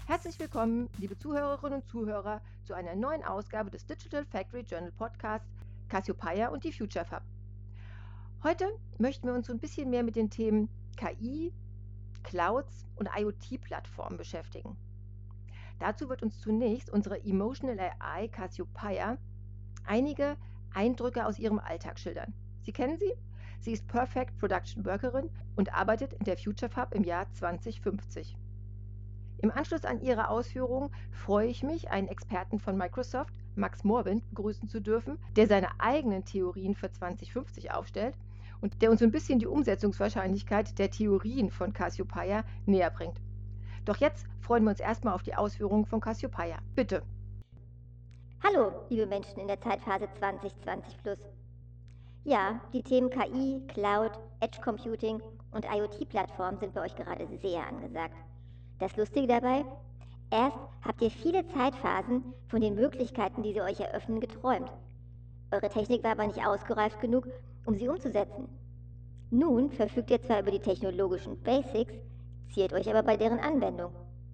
Herzlich willkommen, liebe Zuhörerinnen und Zuhörer, zu einer neuen Ausgabe des Digital Factory Journal Podcast Cassiopeia und die Future Fab. Heute möchten wir uns so ein bisschen mehr mit den Themen KI, Clouds und IoT-Plattformen beschäftigen. Dazu wird uns zunächst unsere Emotional AI Cassiopeia einige Eindrücke aus ihrem Alltag schildern. Sie kennen sie? Sie ist Perfect Production Workerin und arbeitet in der Future Fab im Jahr 2050. Im Anschluss an Ihre Ausführungen freue ich mich, einen Experten von Microsoft, Max Morwind, begrüßen zu dürfen, der seine eigenen Theorien für 2050 aufstellt und der uns so ein bisschen die Umsetzungswahrscheinlichkeit der Theorien von Cassiopeia näher bringt. Doch jetzt freuen wir uns erstmal auf die Ausführungen von Cassiopeia. Bitte. Hallo, liebe Menschen in der Zeitphase 2020 plus. Ja, die Themen KI, Cloud, Edge Computing und IoT-Plattformen sind bei euch gerade sehr angesagt. Das Lustige dabei? Erst habt ihr viele Zeitphasen von den Möglichkeiten, die sie euch eröffnen, geträumt. Eure Technik war aber nicht ausgereift genug, um sie umzusetzen. Nun verfügt ihr zwar über die technologischen Basics, ziert euch aber bei deren Anwendung.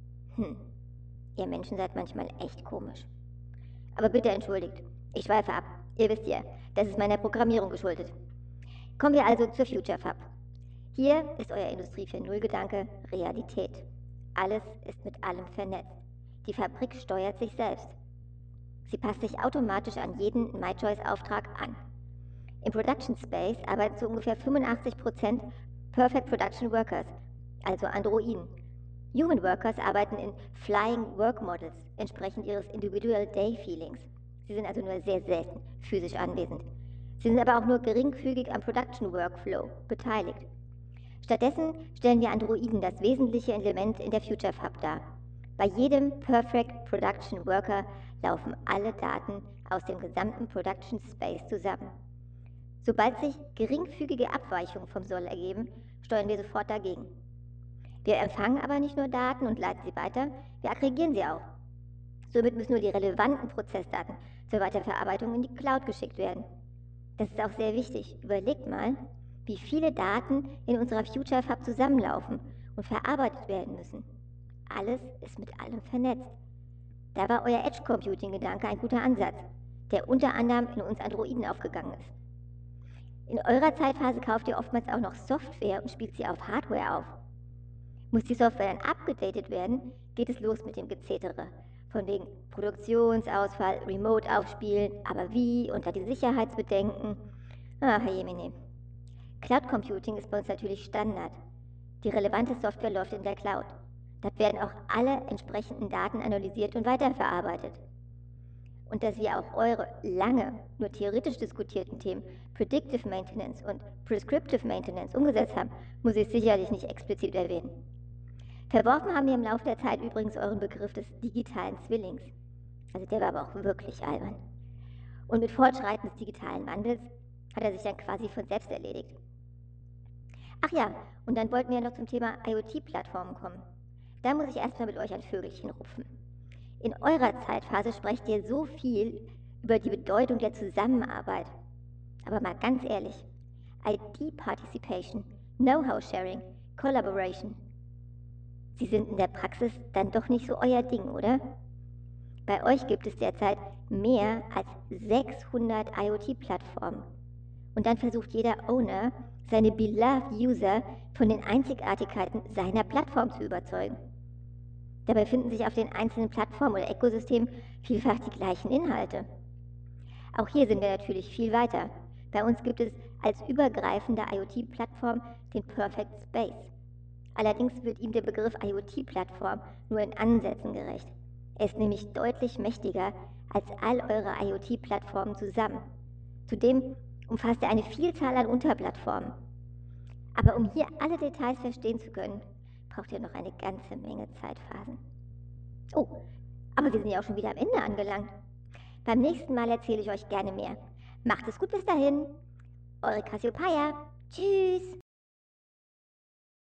Ihr Menschen seid manchmal echt komisch. Aber bitte entschuldigt, ich schweife ab. Ihr wisst ja, das ist meiner Programmierung geschuldet. Kommen wir also zur Future Fab. Hier ist euer Industrie 4.0 Gedanke Realität. Alles ist mit allem vernetzt. Die Fabrik steuert sich selbst. Sie passt sich automatisch an jeden MyChoice-Auftrag an. Im Production Space arbeiten zu ungefähr 85% Perfect Production Workers, also Androiden. Human Workers arbeiten in Flying Work Models, entsprechend ihres Individual Day Feelings. Sie sind also nur sehr selten physisch anwesend. Sie sind aber auch nur geringfügig am Production Workflow beteiligt. Stattdessen stellen wir Androiden das wesentliche Element in der Future Fab dar. Bei jedem Perfect Production Worker laufen alle Daten aus dem gesamten Production Space zusammen. Sobald sich geringfügige Abweichungen vom Soll ergeben, steuern wir sofort dagegen. Wir empfangen aber nicht nur Daten und leiten sie weiter, wir aggregieren sie auch. Somit müssen nur die relevanten Prozessdaten zur Weiterverarbeitung in die Cloud geschickt werden. Das ist auch sehr wichtig. Überlegt mal, wie viele Daten in unserer Future Fab zusammenlaufen und verarbeitet werden müssen. Alles ist mit allem vernetzt. Da war euer Edge Computing Gedanke ein guter Ansatz, der unter anderem in uns Androiden aufgegangen ist. In eurer Zeitphase kauft ihr oftmals auch noch Software und spielt sie auf Hardware auf. Muss die Software dann abgedatet werden, geht es los mit dem Gezetere. Von wegen Produktionsausfall, Remote aufspielen, aber wie, unter die Sicherheitsbedenken. Ach, Jemine. Cloud Computing ist bei uns natürlich Standard. Die relevante Software läuft in der Cloud. Dort werden auch alle entsprechenden Daten analysiert und weiterverarbeitet. Und dass wir auch eure lange, nur theoretisch diskutierten Themen Predictive Maintenance und Prescriptive Maintenance umgesetzt haben, muss ich sicherlich nicht explizit erwähnen. Verworfen haben wir im Laufe der Zeit übrigens euren Begriff des digitalen Zwillings. Also der war aber auch wirklich albern. Und mit Fortschreiten des digitalen Wandels hat er sich dann quasi von selbst erledigt. Ach ja, und dann wollten wir noch zum Thema IoT-Plattformen kommen. Da muss ich erstmal mit euch ein Vögelchen rupfen. In eurer Zeitphase sprecht ihr so viel über die Bedeutung der Zusammenarbeit. Aber mal ganz ehrlich, IT-Participation, Know-how-Sharing, Collaboration, sie sind in der Praxis dann doch nicht so euer Ding, oder? Bei euch gibt es derzeit mehr als 600 IoT-Plattformen. Und dann versucht jeder Owner, seine beloved User von den Einzigartigkeiten seiner Plattform zu überzeugen. Dabei finden sich auf den einzelnen Plattformen oder Ökosystemen vielfach die gleichen Inhalte. Auch hier sind wir natürlich viel weiter. Bei uns gibt es als übergreifende IoT-Plattform den Perfect Space. Allerdings wird ihm der Begriff IoT-Plattform nur in Ansätzen gerecht. Er ist nämlich deutlich mächtiger als all eure IoT-Plattformen zusammen. Zudem umfasst er eine Vielzahl an Unterplattformen. Aber um hier alle Details verstehen zu können, braucht ihr noch eine ganze Menge Zeitphasen. Oh, aber wir sind ja auch schon wieder am Ende angelangt. Beim nächsten Mal erzähle ich euch gerne mehr. Macht es gut bis dahin. Eure Cassiopeia. Tschüss.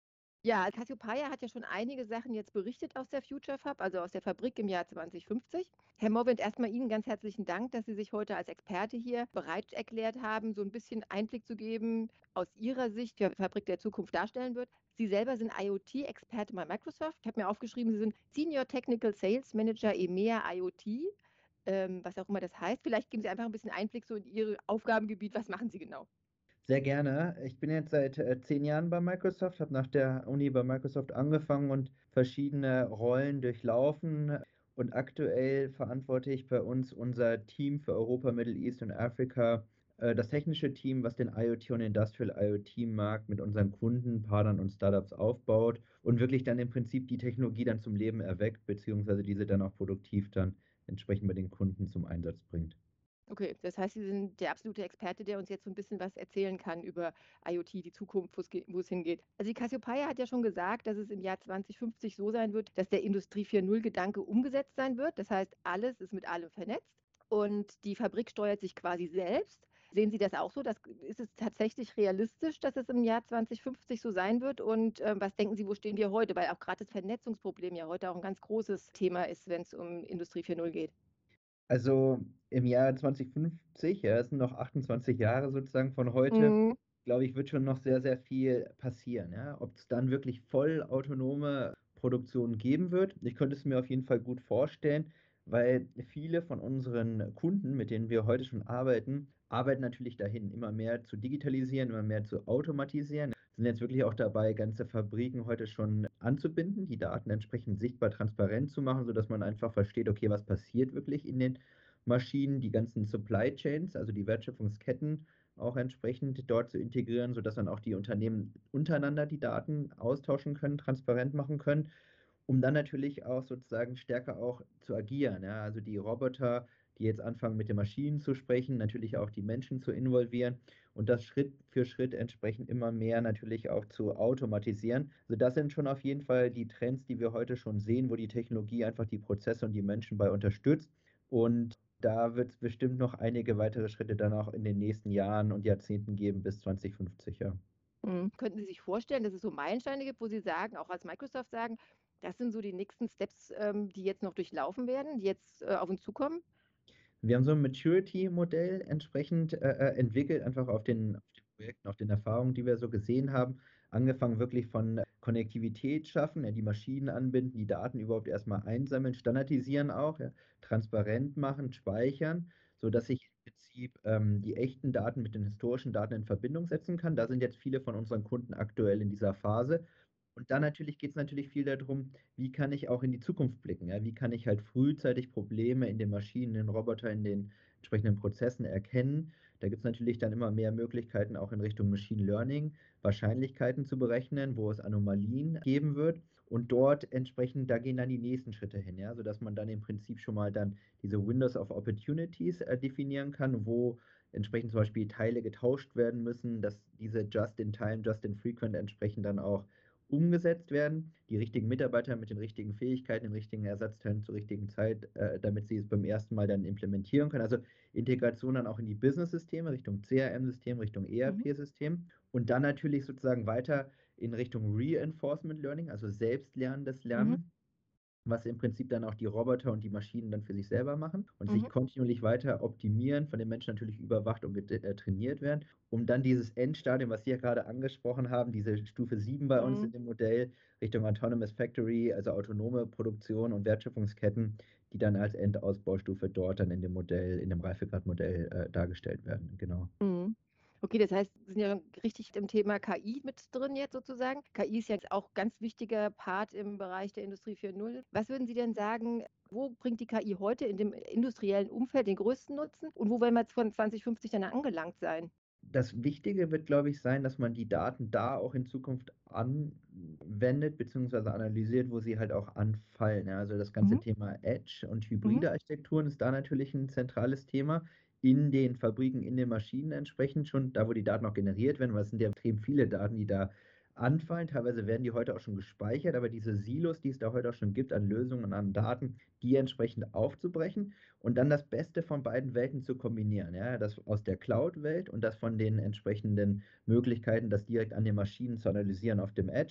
Ja, Cassiopeia hat ja schon einige Sachen jetzt berichtet aus der Future Fab, also aus der Fabrik im Jahr 2050. Herr Morwind, erstmal Ihnen ganz herzlichen Dank, dass Sie sich heute als Experte hier bereit erklärt haben, so ein bisschen Einblick zu geben aus Ihrer Sicht, wie die Fabrik der Zukunft darstellen wird. Sie selber sind IoT-Experte bei Microsoft. Ich habe mir aufgeschrieben, Sie sind Senior Technical Sales Manager EMEA IoT, was auch immer das heißt. Vielleicht geben Sie einfach ein bisschen Einblick so in Ihr Aufgabengebiet. Was machen Sie genau? Sehr gerne. Ich bin jetzt seit 10 Jahren bei Microsoft, habe nach der Uni bei Microsoft angefangen und verschiedene Rollen durchlaufen. Und aktuell verantworte ich bei uns unser Team für Europa, Middle East und Afrika, das technische Team, was den IoT und Industrial IoT-Markt mit unseren Kunden, Partnern und Startups aufbaut und wirklich dann im Prinzip die Technologie dann zum Leben erweckt, beziehungsweise diese dann auch produktiv dann entsprechend bei den Kunden zum Einsatz bringt. Okay, das heißt, Sie sind der absolute Experte, der uns jetzt so ein bisschen was erzählen kann über IoT, die Zukunft, wo es hingeht. Also, die Cassiopeia hat ja schon gesagt, dass es im Jahr 2050 so sein wird, dass der Industrie 4.0 Gedanke umgesetzt sein wird. Das heißt, alles ist mit allem vernetzt und die Fabrik steuert sich quasi selbst. Sehen Sie das auch so? Ist es tatsächlich realistisch, dass es im Jahr 2050 so sein wird? Und, was denken Sie, wo stehen wir heute? Weil auch gerade das Vernetzungsproblem ja heute auch ein ganz großes Thema ist, wenn es um Industrie 4.0 geht. Also im Jahr 2050, ja, es sind noch 28 Jahre sozusagen von heute, Mhm. glaube ich, wird schon noch sehr, sehr viel passieren. Ja. Ob es dann wirklich voll autonome Produktion geben wird, ich könnte es mir auf jeden Fall gut vorstellen, weil viele von unseren Kunden, mit denen wir heute schon arbeiten, arbeiten natürlich dahin, immer mehr zu digitalisieren, immer mehr zu automatisieren. Sind jetzt wirklich auch dabei, ganze Fabriken heute schon anzubinden, die Daten entsprechend sichtbar, transparent zu machen, sodass man einfach versteht, okay, was passiert wirklich in den Maschinen, die ganzen Supply Chains, also die Wertschöpfungsketten auch entsprechend dort zu integrieren, sodass dann auch die Unternehmen untereinander die Daten austauschen können, transparent machen können, um dann natürlich auch sozusagen stärker auch zu agieren. Ja? Also die Roboter, die jetzt anfangen mit den Maschinen zu sprechen, natürlich auch die Menschen zu involvieren und das Schritt für Schritt entsprechend immer mehr natürlich auch zu automatisieren. Also das sind schon auf jeden Fall die Trends, die wir heute schon sehen, wo die Technologie einfach die Prozesse und die Menschen bei unterstützt. Und da wird es bestimmt noch einige weitere Schritte dann auch in den nächsten Jahren und Jahrzehnten geben bis 2050, ja. Mhm. Könnten Sie sich vorstellen, dass es so Meilensteine gibt, wo Sie sagen, auch als Microsoft sagen, das sind so die nächsten Steps, die jetzt noch durchlaufen werden, die jetzt auf uns zukommen? Wir haben so ein Maturity-Modell entsprechend entwickelt, einfach auf den Projekten, auf den Erfahrungen, die wir so gesehen haben. Angefangen wirklich von Konnektivität schaffen, ja, die Maschinen anbinden, die Daten überhaupt erstmal einsammeln, standardisieren auch, ja, transparent machen, speichern, sodass ich im Prinzip die echten Daten mit den historischen Daten in Verbindung setzen kann. Da sind jetzt viele von unseren Kunden aktuell in dieser Phase. Und dann natürlich geht es natürlich viel darum, wie kann ich auch in die Zukunft blicken? Ja? Wie kann ich halt frühzeitig Probleme in den Maschinen, in den Robotern, in den entsprechenden Prozessen erkennen? Da gibt es natürlich dann immer mehr Möglichkeiten, auch in Richtung Machine Learning Wahrscheinlichkeiten zu berechnen, wo es Anomalien geben wird. Und dort entsprechend, da gehen dann die nächsten Schritte hin, ja, sodass man dann im Prinzip schon mal dann diese Windows of Opportunities definieren kann, wo entsprechend zum Beispiel Teile getauscht werden müssen, dass diese Just-in-Time, Just-in-Frequent entsprechend dann auch umgesetzt werden, die richtigen Mitarbeiter mit den richtigen Fähigkeiten, den richtigen Ersatzteilen zur richtigen Zeit, damit sie es beim ersten Mal dann implementieren können. Also Integration dann auch in die Business-Systeme, Richtung CRM-System, Richtung Mhm. ERP-System und dann natürlich sozusagen weiter in Richtung Reinforcement Learning, also selbstlernendes Mhm. Lernen, was im Prinzip dann auch die Roboter und die Maschinen dann für sich selber machen und sich Mhm. kontinuierlich weiter optimieren, von den Menschen natürlich überwacht und trainiert werden, um dann dieses Endstadium, was Sie ja gerade angesprochen haben, diese Stufe 7 bei uns in Mhm. dem Modell, Richtung Autonomous Factory, also autonome Produktion und Wertschöpfungsketten, die dann als Endausbaustufe dort dann in dem Modell, in dem Reifegradmodell dargestellt werden. Genau. Mhm. Okay, das heißt, Sie sind ja richtig im Thema KI mit drin jetzt sozusagen. KI ist ja jetzt auch ganz wichtiger Part im Bereich der Industrie 4.0. Was würden Sie denn sagen, wo bringt die KI heute in dem industriellen Umfeld den größten Nutzen und wo wollen wir jetzt von 2050 dann angelangt sein? Das Wichtige wird, glaube ich, sein, dass man die Daten da auch in Zukunft anwendet beziehungsweise analysiert, wo sie halt auch anfallen. Ja, also das ganze Mhm. Thema Edge und Mhm. hybride Architekturen ist da natürlich ein zentrales Thema. In den Fabriken, in den Maschinen entsprechend schon, da wo die Daten auch generiert werden, weil es sind ja extrem viele Daten, die da anfallen. Teilweise werden die heute auch schon gespeichert, aber diese Silos, die es da heute auch schon gibt an Lösungen und an Daten, die entsprechend aufzubrechen und dann das Beste von beiden Welten zu kombinieren. Ja, das aus der Cloud-Welt und das von den entsprechenden Möglichkeiten, das direkt an den Maschinen zu analysieren auf dem Edge.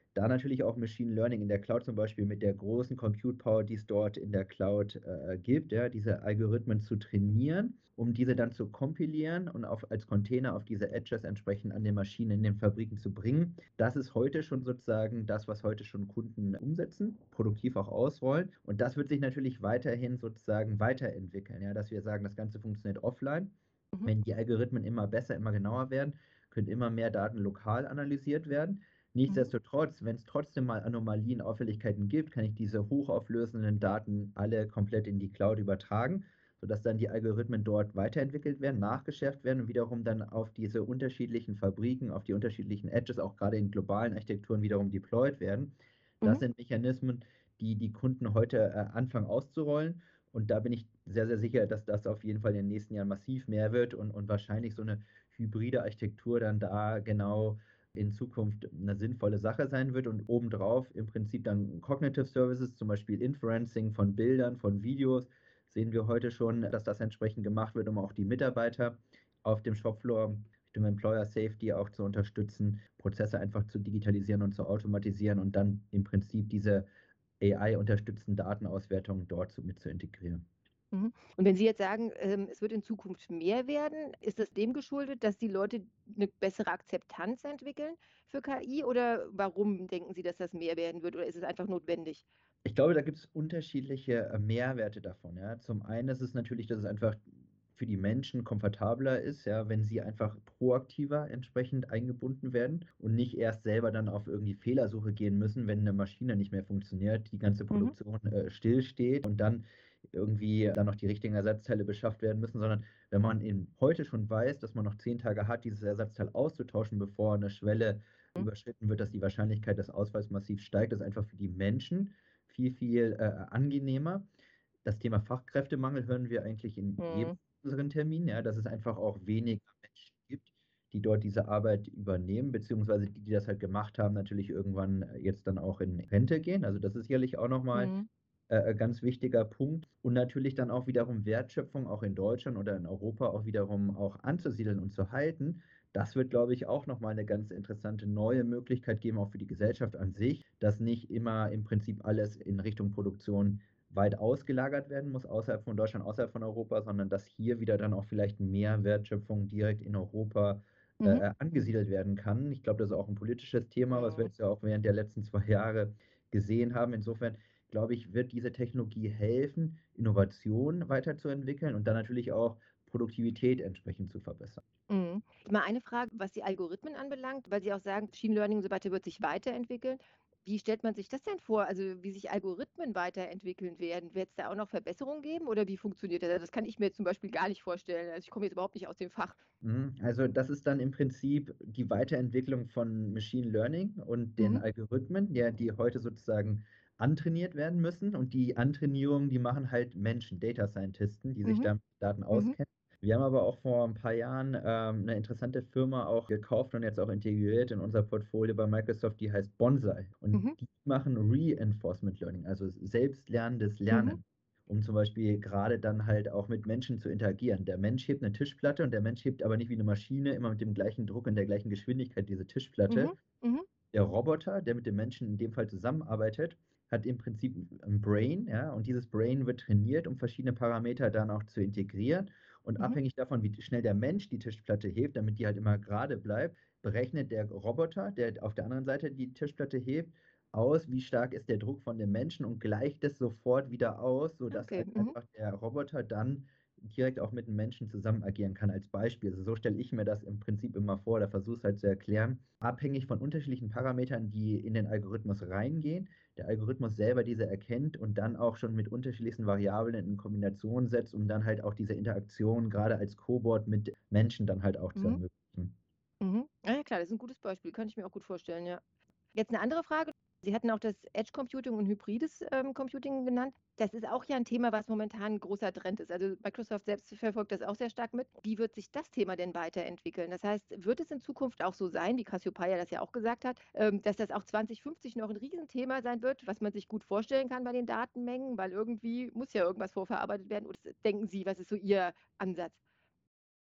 Da natürlich auch Machine Learning in der Cloud zum Beispiel mit der großen Compute Power, die es dort in der Cloud gibt, ja, diese Algorithmen zu trainieren, um diese dann zu kompilieren und als Container auf diese Edges entsprechend an den Maschinen in den Fabriken zu bringen. Das ist heute schon sozusagen das, was heute schon Kunden umsetzen, produktiv auch ausrollen. Und das wird sich natürlich weiterhin sozusagen weiterentwickeln, ja, dass wir sagen, das Ganze funktioniert offline. Mhm. Wenn die Algorithmen immer besser, immer genauer werden, können immer mehr Daten lokal analysiert werden. Mhm. Nichtsdestotrotz, wenn es trotzdem mal Anomalien, Auffälligkeiten gibt, kann ich diese hochauflösenden Daten alle komplett in die Cloud übertragen, sodass dann die Algorithmen dort weiterentwickelt werden, nachgeschärft werden und wiederum dann auf diese unterschiedlichen Fabriken, auf die unterschiedlichen Edges, auch gerade in globalen Architekturen wiederum deployed werden. Das Mhm. sind Mechanismen, die die Kunden heute anfangen auszurollen. Und da bin ich sehr, sehr sicher, dass das auf jeden Fall in den nächsten Jahren massiv mehr wird und wahrscheinlich so eine hybride Architektur dann da genau in Zukunft eine sinnvolle Sache sein wird und obendrauf im Prinzip dann Cognitive Services, zum Beispiel Inferencing von Bildern, von Videos, sehen wir heute schon, dass das entsprechend gemacht wird, um auch die Mitarbeiter auf dem Shopfloor Richtung Employer Safety auch zu unterstützen, Prozesse einfach zu digitalisieren und zu automatisieren und dann im Prinzip diese AI-unterstützten Datenauswertungen dort mit zu integrieren. Mhm. Und wenn Sie jetzt sagen, es wird in Zukunft mehr werden, ist das dem geschuldet, dass die Leute eine bessere Akzeptanz entwickeln für KI oder warum denken Sie, dass das mehr werden wird oder ist es einfach notwendig? Ich glaube, da gibt es unterschiedliche Mehrwerte davon. Ja. Zum einen ist es natürlich, dass es einfach für die Menschen komfortabler ist, ja, wenn sie einfach proaktiver entsprechend eingebunden werden und nicht erst selber dann auf irgendwie Fehlersuche gehen müssen, wenn eine Maschine nicht mehr funktioniert, die ganze Mhm. Produktion stillsteht und dann irgendwie dann noch die richtigen Ersatzteile beschafft werden müssen, sondern wenn man eben heute schon weiß, dass man noch 10 Tage hat, dieses Ersatzteil auszutauschen, bevor eine Schwelle Mhm. überschritten wird, dass die Wahrscheinlichkeit des Ausfalls massiv steigt, ist einfach für die Menschen viel, viel angenehmer. Das Thema Fachkräftemangel hören wir eigentlich in jedem Mhm. unseren Termin, ja, dass es einfach auch weniger Menschen gibt, die dort diese Arbeit übernehmen, beziehungsweise die, die das halt gemacht haben, natürlich irgendwann jetzt dann auch in Rente gehen. Also das ist sicherlich auch nochmal Mhm. ganz wichtiger Punkt. Und natürlich dann auch wiederum Wertschöpfung auch in Deutschland oder in Europa auch wiederum auch anzusiedeln und zu halten. Das wird, glaube ich, auch nochmal eine ganz interessante neue Möglichkeit geben, auch für die Gesellschaft an sich, dass nicht immer im Prinzip alles in Richtung Produktion weit ausgelagert werden muss, außerhalb von Deutschland, außerhalb von Europa, sondern dass hier wieder dann auch vielleicht mehr Wertschöpfung direkt in Europa Mhm. angesiedelt werden kann. Ich glaube, das ist auch ein politisches Thema, was wir Mhm. jetzt ja auch während der letzten 2 Jahre gesehen haben. Insofern glaube ich, wird diese Technologie helfen, Innovation weiterzuentwickeln und dann natürlich auch Produktivität entsprechend zu verbessern. Mhm. Mal eine Frage, was die Algorithmen anbelangt, weil Sie auch sagen, Machine Learning und so weiter wird sich weiterentwickeln. Wie stellt man sich das denn vor? Also, wie sich Algorithmen weiterentwickeln werden? Wird es da auch noch Verbesserungen geben oder wie funktioniert das? Also, das kann ich mir jetzt zum Beispiel gar nicht vorstellen. Also, ich komme jetzt überhaupt nicht aus dem Fach. Also das ist dann im Prinzip die Weiterentwicklung von Machine Learning und den Mhm. Algorithmen, die heute sozusagen antrainiert werden müssen. Und die Antrainierung, die machen halt Menschen, Data Scientisten, die sich Mhm. da mit Daten Mhm. auskennen. Wir haben aber auch vor ein paar Jahren eine interessante Firma auch gekauft und jetzt auch integriert in unser Portfolio bei Microsoft, die heißt Bonsai. Und Mhm. die machen Reinforcement Learning, also selbstlernendes Mhm. Lernen, um zum Beispiel gerade dann halt auch mit Menschen zu interagieren. Der Mensch hebt eine Tischplatte und der Mensch hebt aber nicht wie eine Maschine immer mit dem gleichen Druck und der gleichen Geschwindigkeit diese Tischplatte. Mhm. Mhm. Der Roboter, der mit dem Menschen in dem Fall zusammenarbeitet, hat im Prinzip ein Brain, ja, und dieses Brain wird trainiert, um verschiedene Parameter dann auch zu integrieren. Und Mhm. abhängig davon, wie schnell der Mensch die Tischplatte hebt, damit die halt immer gerade bleibt, berechnet der Roboter, der auf der anderen Seite die Tischplatte hebt, aus, wie stark ist der Druck von dem Menschen und gleicht es sofort wieder aus, sodass Okay. halt Mhm. einfach der Roboter dann direkt auch mit dem Menschen zusammen agieren kann als Beispiel. Also so stelle ich mir das im Prinzip immer vor, da versuche es halt zu erklären, abhängig von unterschiedlichen Parametern, die in den Algorithmus reingehen, der Algorithmus selber diese erkennt und dann auch schon mit unterschiedlichsten Variablen in Kombination setzt, um dann halt auch diese Interaktion gerade als Coboard mit Menschen dann halt auch zu Mhm. ermöglichen. Mhm. Ah ja klar, das ist ein gutes Beispiel, kann ich mir auch gut vorstellen, ja. Jetzt eine andere Frage. Sie hatten auch das Edge Computing und hybrides, Computing genannt. Das ist auch ja ein Thema, was momentan 'n großer Trend ist. Also, Microsoft selbst verfolgt das auch sehr stark mit. Wie wird sich das Thema denn weiterentwickeln? Das heißt, wird es in Zukunft auch so sein, wie Cassiopeia das ja auch gesagt hat, dass das auch 2050 noch ein Riesenthema sein wird, was man sich gut vorstellen kann bei den Datenmengen, weil irgendwie muss ja irgendwas vorverarbeitet werden? Oder denken Sie, was ist so Ihr Ansatz?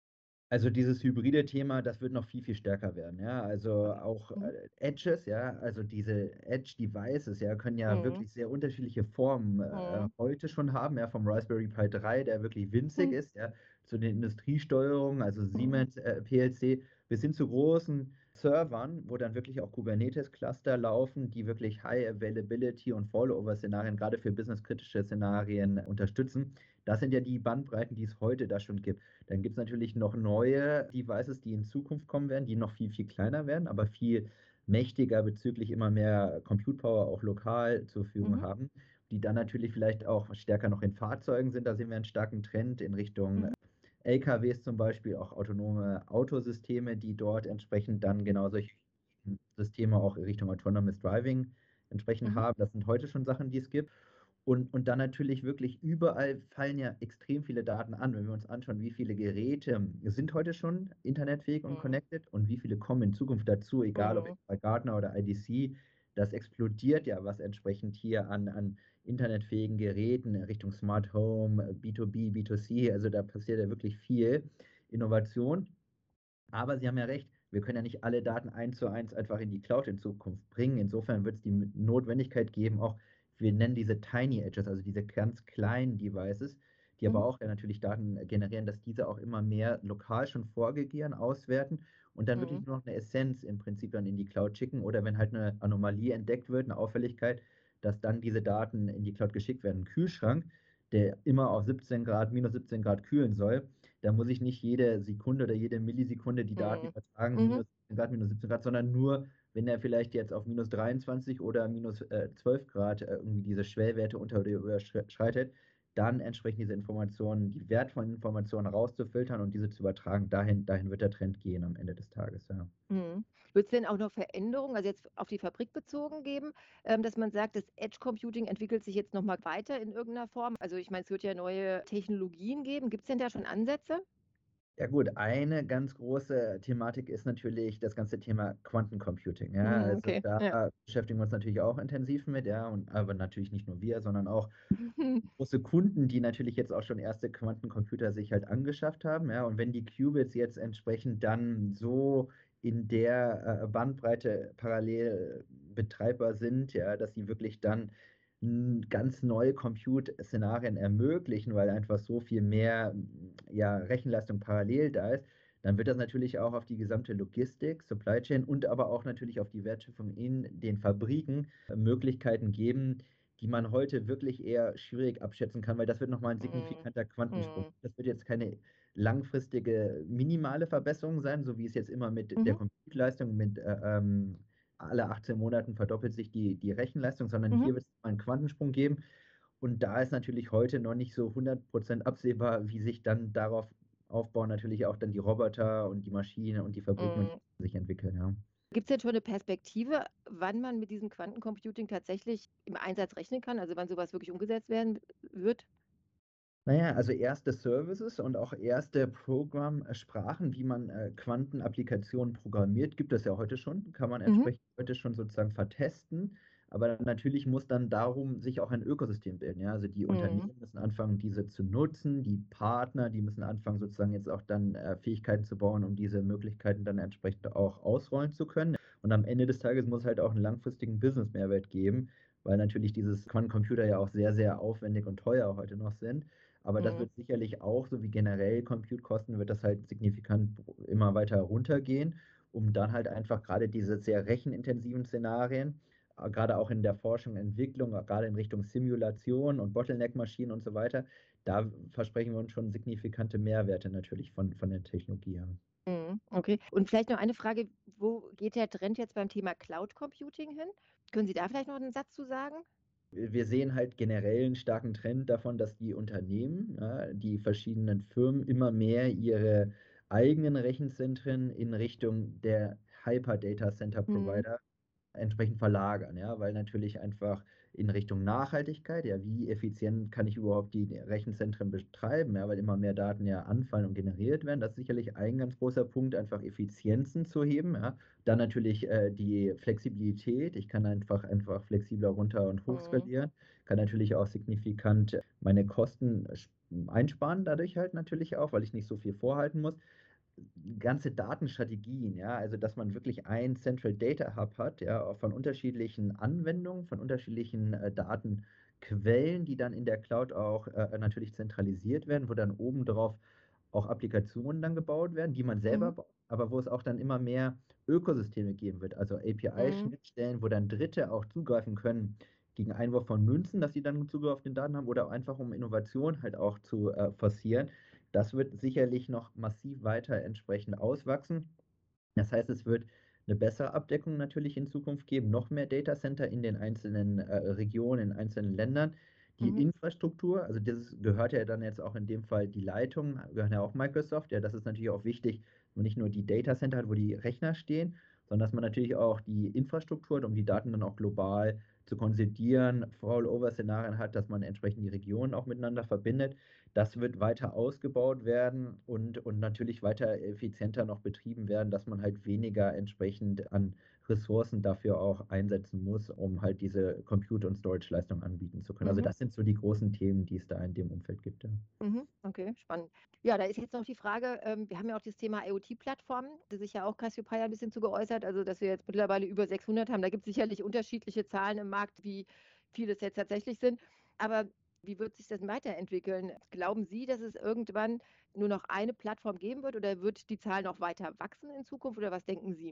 Also dieses hybride Thema, das wird noch viel, viel stärker werden, ja. Also Okay. auch Mhm. Edges, ja, also diese Edge-Devices, ja, können ja Mhm. wirklich sehr unterschiedliche Formen Mhm. heute schon haben, ja, vom Raspberry Pi 3, der wirklich winzig Mhm. ist, ja, zu den Industriesteuerungen, also Mhm. Siemens PLC, bis hin zu großen Servern, wo dann wirklich auch Kubernetes-Cluster laufen, die wirklich High Availability und Failover-Szenarien, gerade für businesskritische Szenarien unterstützen. Das sind ja die Bandbreiten, die es heute da schon gibt. Dann gibt es natürlich noch neue Devices, die in Zukunft kommen werden, die noch viel, viel kleiner werden, aber viel mächtiger bezüglich immer mehr Compute Power auch lokal zur Verfügung Mhm. haben, die dann natürlich vielleicht auch stärker noch in Fahrzeugen sind. Da sehen wir einen starken Trend in Richtung Mhm. LKWs zum Beispiel, auch autonome Autosysteme, die dort entsprechend dann genau solche Systeme auch in Richtung Autonomous Driving entsprechend Mhm. haben. Das sind heute schon Sachen, die es gibt. Und dann natürlich wirklich überall fallen ja extrem viele Daten an. Wenn wir uns anschauen, wie viele Geräte sind heute schon internetfähig und Mhm. connected und wie viele kommen in Zukunft dazu, egal ob Mhm. jetzt bei Gartner oder IDC, das explodiert ja, was entsprechend hier an internetfähigen Geräten in Richtung Smart Home, B2B, B2C, also da passiert ja wirklich viel Innovation. Aber Sie haben ja recht, wir können ja nicht alle Daten eins zu eins einfach in die Cloud in Zukunft bringen. Insofern wird es die Notwendigkeit geben, auch, wir nennen diese Tiny Edges, also diese ganz kleinen Devices, die aber Mhm. auch ja natürlich Daten generieren, dass diese auch immer mehr lokal schon vorgegeben auswerten und dann Mhm. wirklich nur noch eine Essenz im Prinzip dann in die Cloud schicken oder wenn halt eine Anomalie entdeckt wird, eine Auffälligkeit, dass dann diese Daten in die Cloud geschickt werden. Ein Kühlschrank, der immer auf 17 Grad, minus 17 Grad kühlen soll, da muss ich nicht jede Sekunde oder jede Millisekunde die Daten Mhm. übertragen, Mhm. minus 17 Grad, minus 17 Grad, sondern nur, wenn er vielleicht jetzt auf minus 23 oder minus 12 Grad irgendwie diese Schwellwerte unter oder überschreitet, dann entsprechend diese Informationen, die wertvollen Informationen rauszufiltern und diese zu übertragen. Dahin wird der Trend gehen am Ende des Tages, ja. Mhm. Wird es denn auch noch Veränderungen, also jetzt auf die Fabrik bezogen geben, dass man sagt, das Edge Computing entwickelt sich jetzt noch mal weiter in irgendeiner Form? Also, ich meine, es wird ja neue Technologien geben. Gibt es denn da schon Ansätze? Ja gut, eine ganz große Thematik ist natürlich das ganze Thema Quantencomputing. Ja, Mhm, also okay, da ja. beschäftigen wir uns natürlich auch intensiv mit, ja, und aber natürlich nicht nur wir, sondern auch große Kunden, die natürlich jetzt auch schon erste Quantencomputer sich halt angeschafft haben, ja, und wenn die Qubits jetzt entsprechend dann so in der Bandbreite parallel betreibbar sind, ja, dass sie wirklich dann ganz neue Compute-Szenarien ermöglichen, weil einfach so viel mehr ja, Rechenleistung parallel da ist, dann wird das natürlich auch auf die gesamte Logistik, Supply Chain und aber auch natürlich auf die Wertschöpfung in den Fabriken Möglichkeiten geben, die man heute wirklich eher schwierig abschätzen kann, weil das wird nochmal ein Mhm. signifikanter Quantensprung. Mhm. Das wird jetzt keine langfristige minimale Verbesserung sein, so wie es jetzt immer mit der Mhm. Compute-Leistung mit alle 18 Monaten verdoppelt sich die Rechenleistung, sondern Mhm. hier wird es einen Quantensprung geben. Und da ist natürlich heute noch nicht so 100% absehbar, wie sich dann darauf aufbauen natürlich auch dann die Roboter und die Maschinen und die Fabriken und Mhm. sich entwickeln, ja. Gibt's denn schon eine Perspektive, wann man mit diesem Quantencomputing tatsächlich im Einsatz rechnen kann, also wann sowas wirklich umgesetzt werden wird? Naja, also erste Services und auch erste Programmsprachen, wie man Quantenapplikationen programmiert, gibt es ja heute schon, kann man Mhm. entsprechend heute schon sozusagen vertesten. Aber natürlich muss dann darum sich auch ein Ökosystem bilden. Ja? Also die Mhm. Unternehmen müssen anfangen, diese zu nutzen, die Partner, die müssen anfangen, sozusagen jetzt auch dann Fähigkeiten zu bauen, um diese Möglichkeiten dann entsprechend auch ausrollen zu können. Und am Ende des Tages muss es halt auch einen langfristigen Business-Mehrwert geben, weil natürlich dieses Quantencomputer ja auch sehr, sehr aufwendig und teuer heute noch sind. Aber das Mhm. wird sicherlich auch, so wie generell Compute-Kosten, wird das halt signifikant immer weiter runtergehen, um dann halt einfach gerade diese sehr rechenintensiven Szenarien, gerade auch in der Forschung und Entwicklung, gerade in Richtung Simulation und Bottleneck-Maschinen und so weiter, da versprechen wir uns schon signifikante Mehrwerte natürlich von der Technologie. Ja. Mhm. Okay. Und vielleicht noch eine Frage, wo geht der Trend jetzt beim Thema Cloud Computing hin? Können Sie da vielleicht noch einen Satz zu sagen? Wir sehen halt generell einen starken Trend davon, dass die Unternehmen, ja, die verschiedenen Firmen immer mehr ihre eigenen Rechenzentren in Richtung der Hyper-Data Center Mhm. Provider entsprechend verlagern, ja, weil natürlich einfach in Richtung Nachhaltigkeit, ja, wie effizient kann ich überhaupt die Rechenzentren betreiben, ja, weil immer mehr Daten ja anfallen und generiert werden. Das ist sicherlich ein ganz großer Punkt, einfach Effizienzen zu heben, ja. Dann natürlich die Flexibilität. Ich kann einfach flexibler runter und hoch Mhm. skalieren, kann natürlich auch signifikant meine Kosten einsparen dadurch halt natürlich auch, weil ich nicht so viel vorhalten muss. ganze Datenstrategien, ja, also dass man wirklich ein Central Data Hub hat, ja, auch von unterschiedlichen Anwendungen, von unterschiedlichen Datenquellen, die dann in der Cloud auch natürlich zentralisiert werden, wo dann obendrauf auch Applikationen dann gebaut werden, die man selber Mhm. baut, aber wo es auch dann immer mehr Ökosysteme geben wird, also Mhm. API-Schnittstellen, wo dann Dritte auch zugreifen können gegen Einwurf von Münzen, dass sie dann Zugriff auf den Daten haben oder einfach um Innovation halt auch zu forcieren. Das wird sicherlich noch massiv weiter entsprechend auswachsen. Das heißt, es wird eine bessere Abdeckung natürlich in Zukunft geben, noch mehr Datacenter in den einzelnen Regionen, in einzelnen Ländern. Die Mhm. Infrastruktur, also das gehört ja dann jetzt auch in dem Fall die Leitung, gehören ja auch Microsoft. Ja, das ist natürlich auch wichtig, dass man nicht nur die Datacenter hat, wo die Rechner stehen, sondern dass man natürlich auch die Infrastruktur hat, um die Daten dann auch global zu konsolidieren, Fallover-Szenarien hat, dass man entsprechend die Regionen auch miteinander verbindet. Das wird weiter ausgebaut werden und natürlich weiter effizienter noch betrieben werden, dass man halt weniger entsprechend an Ressourcen dafür auch einsetzen muss, um halt diese Compute- und Storage-Leistung anbieten zu können. Also Mhm. das sind so die großen Themen, die es da in dem Umfeld gibt. Ja. Mhm. Okay, spannend. Ja, da ist jetzt noch die Frage, wir haben ja auch das Thema IoT-Plattformen, da sich ja auch Cassiopeia ein bisschen zu geäußert, also dass wir jetzt mittlerweile über 600 haben. Da gibt es sicherlich unterschiedliche Zahlen im Markt, wie viele es jetzt tatsächlich sind. Aber wie wird sich das weiterentwickeln? Glauben Sie, dass es irgendwann nur noch eine Plattform geben wird oder wird die Zahl noch weiter wachsen in Zukunft oder was denken Sie?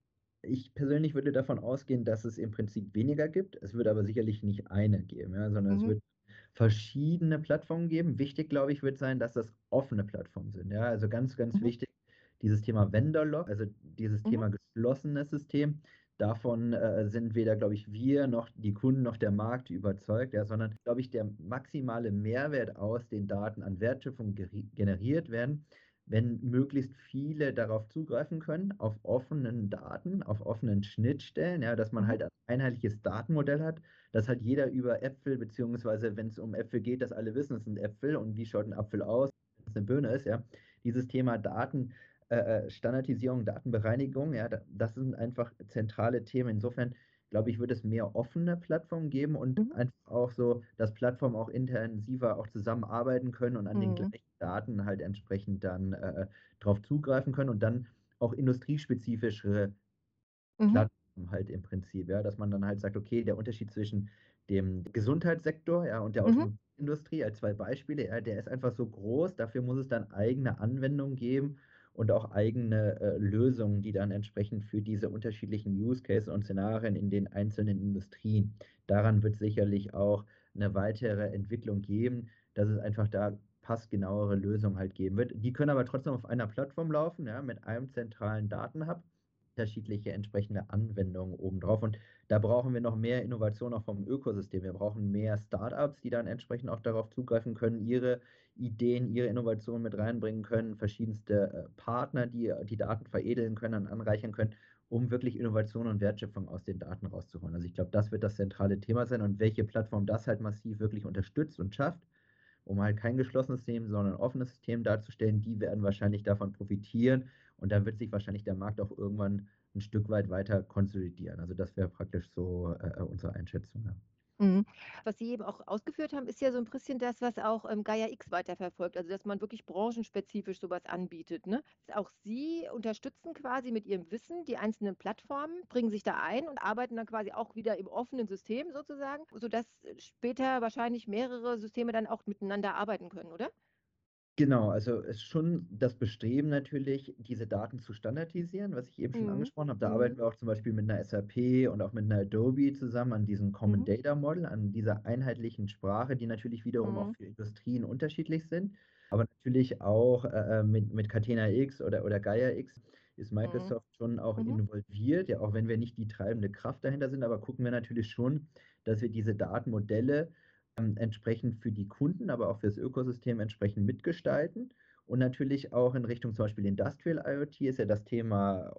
Ich persönlich würde davon ausgehen, dass es im Prinzip weniger gibt. Es wird aber sicherlich nicht eine geben, ja, sondern es Mhm. wird verschiedene Plattformen geben. Wichtig, glaube ich, wird sein, dass das offene Plattformen sind. Ja, also ganz, ganz Mhm. wichtig, dieses Thema Vendor-Lock, also dieses Mhm. Thema geschlossenes System. Davon sind weder, glaube ich, wir noch die Kunden noch der Markt überzeugt, ja, sondern, glaube ich, der maximale Mehrwert aus den Daten an Wertschöpfung generiert werden, wenn möglichst viele darauf zugreifen können, auf offenen Daten, auf offenen Schnittstellen, ja, dass man Mhm. halt ein einheitliches Datenmodell hat, dass halt jeder über Äpfel, beziehungsweise wenn es um Äpfel geht, dass alle wissen, es sind Äpfel und wie schaut ein Apfel aus, wenn es eine Birne ist, ja. Dieses Thema Daten, Standardisierung, Datenbereinigung, ja, das sind einfach zentrale Themen. Insofern glaube ich, wird es mehr offene Plattformen geben und Mhm. einfach auch so, dass Plattformen auch intensiver auch zusammenarbeiten können und an den Mhm. gleichen Daten halt entsprechend dann drauf zugreifen können und dann auch industriespezifischere Mhm. Plattformen halt im Prinzip, ja, dass man dann halt sagt, okay, der Unterschied zwischen dem Gesundheitssektor, ja, und der Mhm. Automobilindustrie als zwei Beispiele, ja, der ist einfach so groß, dafür muss es dann eigene Anwendungen geben und auch eigene Lösungen, die dann entsprechend für diese unterschiedlichen Use Cases und Szenarien in den einzelnen Industrien. Daran wird sicherlich auch eine weitere Entwicklung geben, dass es einfach da passgenauere Lösungen halt geben wird. Die können aber trotzdem auf einer Plattform laufen, ja, mit einem zentralen Datenhub, unterschiedliche entsprechende Anwendungen obendrauf. Und da brauchen wir noch mehr Innovation auch vom Ökosystem. Wir brauchen mehr Startups, die dann entsprechend auch darauf zugreifen können, ihre Ideen, ihre Innovationen mit reinbringen können, verschiedenste Partner, die die Daten veredeln können und anreichern können, um wirklich Innovation und Wertschöpfung aus den Daten rauszuholen. Also ich glaube, das wird das zentrale Thema sein und welche Plattform das halt massiv wirklich unterstützt und schafft, um halt kein geschlossenes System, sondern ein offenes System darzustellen, die werden wahrscheinlich davon profitieren und dann wird sich wahrscheinlich der Markt auch irgendwann ein Stück weit weiter konsolidieren. Also das wäre praktisch so unsere Einschätzung. Ja. Mhm. Was Sie eben auch ausgeführt haben, ist ja so ein bisschen das, was auch, Gaia X weiterverfolgt, also, dass man wirklich branchenspezifisch so was anbietet, ne? Auch Sie unterstützen quasi mit Ihrem Wissen die einzelnen Plattformen, bringen sich da ein und arbeiten dann quasi auch wieder im offenen System sozusagen, sodass später wahrscheinlich mehrere Systeme dann auch miteinander arbeiten können, oder? Genau, also es ist schon das Bestreben natürlich, diese Daten zu standardisieren, was ich eben schon Mhm. angesprochen habe. Da arbeiten Mhm. wir auch zum Beispiel mit einer SAP und auch mit einer Adobe zusammen an diesem Common Mhm. Data Model, an dieser einheitlichen Sprache, die natürlich wiederum auch Mhm. für Industrien unterschiedlich sind. Aber natürlich auch mit Catena X oder Gaia X ist Mhm. Microsoft schon auch Mhm. involviert, ja, auch wenn wir nicht die treibende Kraft dahinter sind, aber gucken wir natürlich schon, dass wir diese Datenmodelle entsprechend für die Kunden, aber auch für das Ökosystem entsprechend mitgestalten. Und natürlich auch in Richtung zum Beispiel Industrial IoT ist ja das Thema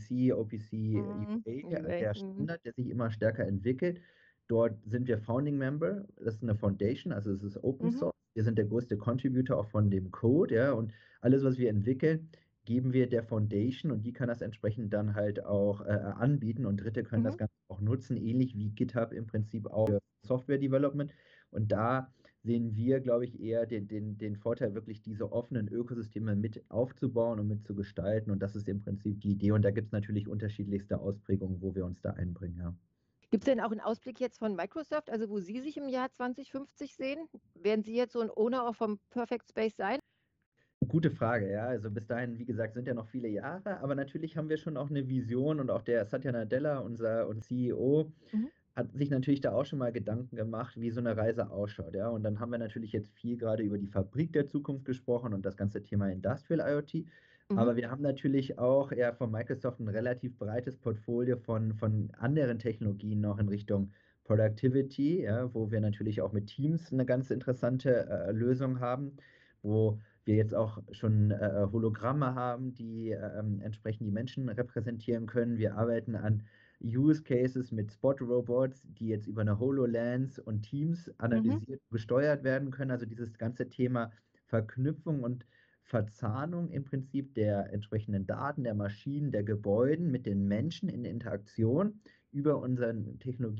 OPC Mhm. UA, UA. der Mhm. Standard, der sich immer stärker entwickelt. Dort sind wir Founding Member. Das ist eine Foundation, also es ist Open Mhm. Source. Wir sind der größte Contributor auch von dem Code, ja, und alles, was wir entwickeln, geben wir der Foundation und die kann das entsprechend dann halt auch anbieten und Dritte können das Mhm. Ganze auch nutzen, ähnlich wie GitHub im Prinzip auch für Software Development. Und da sehen wir, glaube ich, eher den Vorteil, wirklich diese offenen Ökosysteme mit aufzubauen und mit zu gestalten. Und das ist im Prinzip die Idee. Und da gibt es natürlich unterschiedlichste Ausprägungen, wo wir uns da einbringen, ja. Gibt es denn auch einen Ausblick jetzt von Microsoft, also wo Sie sich im Jahr 2050 sehen? Werden Sie jetzt so ein Owner auch vom Perfect Space sein? Gute Frage, ja. Also bis dahin, wie gesagt, sind ja noch viele Jahre, aber natürlich haben wir schon auch eine Vision und auch der Satya Nadella, unser CEO, Mhm. hat sich natürlich da auch schon mal Gedanken gemacht, wie so eine Reise ausschaut, ja. Und dann haben wir natürlich jetzt viel gerade über die Fabrik der Zukunft gesprochen und das ganze Thema Industrial IoT. Mhm. Aber wir haben natürlich auch ja von Microsoft ein relativ breites Portfolio von anderen Technologien noch in Richtung Productivity, ja, wo wir natürlich auch mit Teams eine ganz interessante Lösung haben, wo wir jetzt auch schon Hologramme haben, die entsprechend die Menschen repräsentieren können. Wir arbeiten an Use Cases mit Spot Robots, die jetzt über eine HoloLens und Teams Mhm. analysiert, gesteuert werden können. Also dieses ganze Thema Verknüpfung und Verzahnung im Prinzip der entsprechenden Daten, der Maschinen, der Gebäuden mit den Menschen in Interaktion über unseren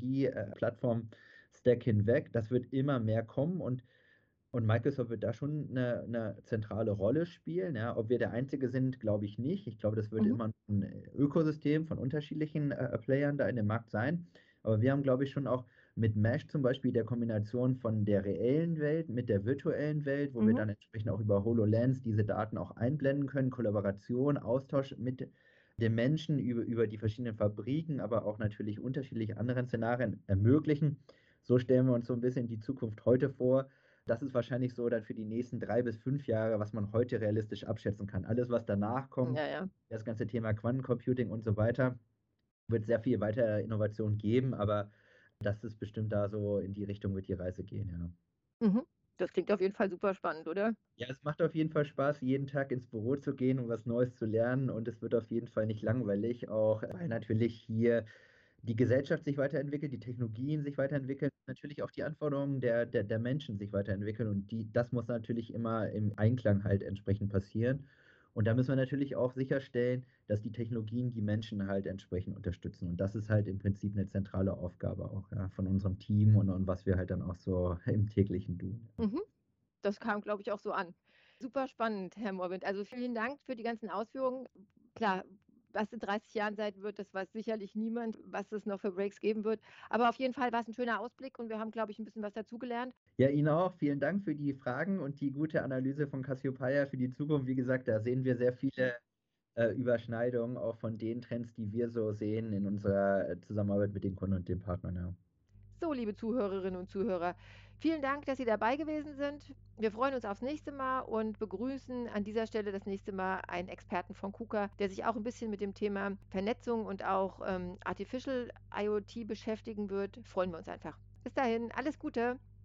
Technologie-Plattform-Stack hinweg. Das wird immer mehr kommen und Microsoft wird da schon eine zentrale Rolle spielen. Ja. Ob wir der Einzige sind, glaube ich nicht. Ich glaube, das wird Mhm. immer ein Ökosystem von unterschiedlichen Playern da in dem Markt sein. Aber wir haben, glaube ich, schon auch mit Mesh zum Beispiel der Kombination von der reellen Welt mit der virtuellen Welt, wo wir Mhm. dann entsprechend auch über HoloLens diese Daten auch einblenden können, Kollaboration, Austausch mit den Menschen über die verschiedenen Fabriken, aber auch natürlich unterschiedliche anderen Szenarien ermöglichen. So stellen wir uns so ein bisschen die Zukunft heute vor. Das ist wahrscheinlich so dann für die nächsten 3 bis 5 Jahre, was man heute realistisch abschätzen kann. Alles, was danach kommt, Ja, ja. das ganze Thema Quantencomputing und so weiter, wird sehr viel weitere Innovation geben, aber das ist bestimmt da so in die Richtung wird die Reise gehen, ja. Mhm. Das klingt auf jeden Fall super spannend, oder? Ja, es macht auf jeden Fall Spaß, jeden Tag ins Büro zu gehen und was Neues zu lernen und es wird auf jeden Fall nicht langweilig, auch weil natürlich hier die Gesellschaft sich weiterentwickelt, die Technologien sich weiterentwickeln, natürlich auch die Anforderungen der Menschen sich weiterentwickeln und das muss natürlich immer im Einklang halt entsprechend passieren. Und da müssen wir natürlich auch sicherstellen, dass die Technologien die Menschen halt entsprechend unterstützen. Und das ist halt im Prinzip eine zentrale Aufgabe auch ja, von unserem Team und was wir halt dann auch so im täglichen tun. Mhm. Das kam, glaube ich, auch so an. Super spannend, Herr Morwind. Also vielen Dank für die ganzen Ausführungen. Klar, was in 30 Jahren sein wird, das weiß sicherlich niemand, was es noch für Breaks geben wird. Aber auf jeden Fall war es ein schöner Ausblick und wir haben, glaube ich, ein bisschen was dazugelernt. Ja, Ihnen auch. Vielen Dank für die Fragen und die gute Analyse von Cassiopeia für die Zukunft. Wie gesagt, da sehen wir sehr viele Überschneidungen auch von den Trends, die wir so sehen in unserer Zusammenarbeit mit den Kunden und den Partnern. Ja. So, liebe Zuhörerinnen und Zuhörer, vielen Dank, dass Sie dabei gewesen sind. Wir freuen uns aufs nächste Mal und begrüßen an dieser Stelle das nächste Mal einen Experten von KUKA, der sich auch ein bisschen mit dem Thema Vernetzung und auch Artificial IoT beschäftigen wird. Freuen wir uns einfach. Bis dahin, alles Gute.